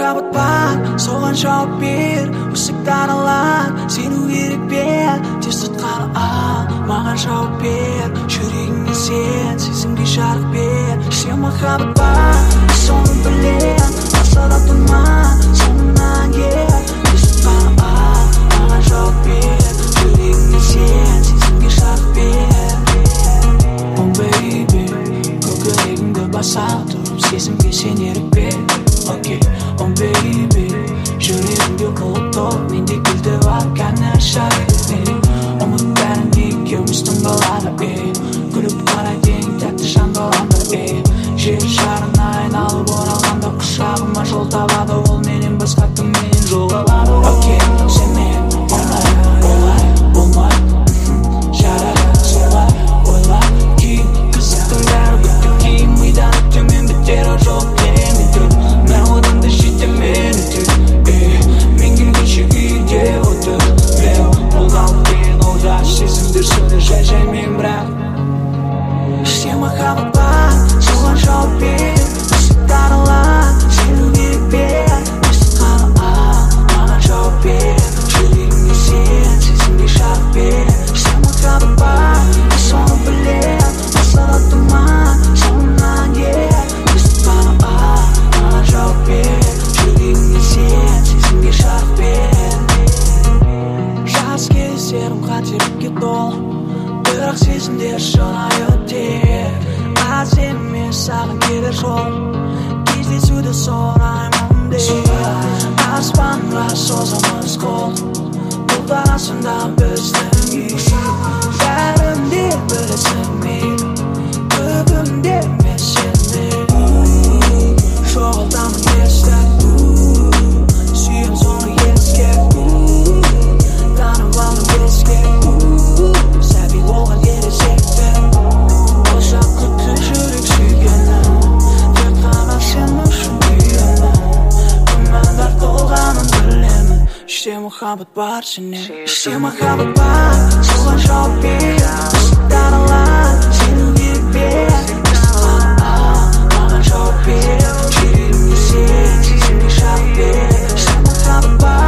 махаббат бар, соған жауап бер. Өсік даралар, сену керек бе? Тез тұтқаны ал, маған жауап бер. Жүрегіңе сен, сезімге жарық бер. Іште махаббат бар, соны білем. Асада тұрма, соңынан кел. Тез тұтқаны ал, маған жауап бер. Жүрегіңе сен, сезімге жарық бер. Oh baby, көкірегіңді баса тұрып, сезімге сен ерік бер. Okay, oh baby, жүрегімде қылып тұр, менде гүлді бар, кәні шайыр. Ұмыт бәрін екеуміздің балады, күліп қарайтын тәтті жан баламды. Жер шарына айналып оралғанда құшағыма жол табады, ол менен басқа кіммен жоғалады. Okay, сенмен олай болмай, жарайды солай ойлай. Кейін қызықтың бәрі бүкіл кейін мидан өтемен бітері жоқ. Мен оданды жетемен өтер, мен келгенше үйде отыр. Ол қалып кейін ол жас сезімдер сөйле жай-жаймен бірақ. Іште махаббат бар, соған жауап бер. Өсік даралар, сену керек бе? Тез тұтқаны ал, маған жауап бер. Жүрегіңе сен, сезімге жарық бер. Іште махаббат бар, соны білем. Асада тұрма, соңынан кел. Тез тұтқаны ал, маған жауап бер. Жүрегіңе сен, сезімге жарық бер. Жас кездерім қателікке толы, бірақ сезімдер шынайы өтер. Аз емес саған келер жол, кездесуді сұраймын деп. Аспанға созамыз қол, бұлттар астында біздің үй. Бәрін де білесің мен, бүгінде мен сенде. Жоғалтамын есті, сүйем соны еске. Танып алдым еске, сәби болған ересекті. Ошақ құтты жүрек сүйгенім, тек қана сен үшін күйемін. Күмәндар толғанын білемін, іште махаббат бар сенен. Іште махаббат бар, соған жауап бер. Өсік даралар, сену керек бе? Тез тұтқаны ал, маған жауап бер. Жүрегіңе сен, сезімге жарық бер. Іште махаббат бар.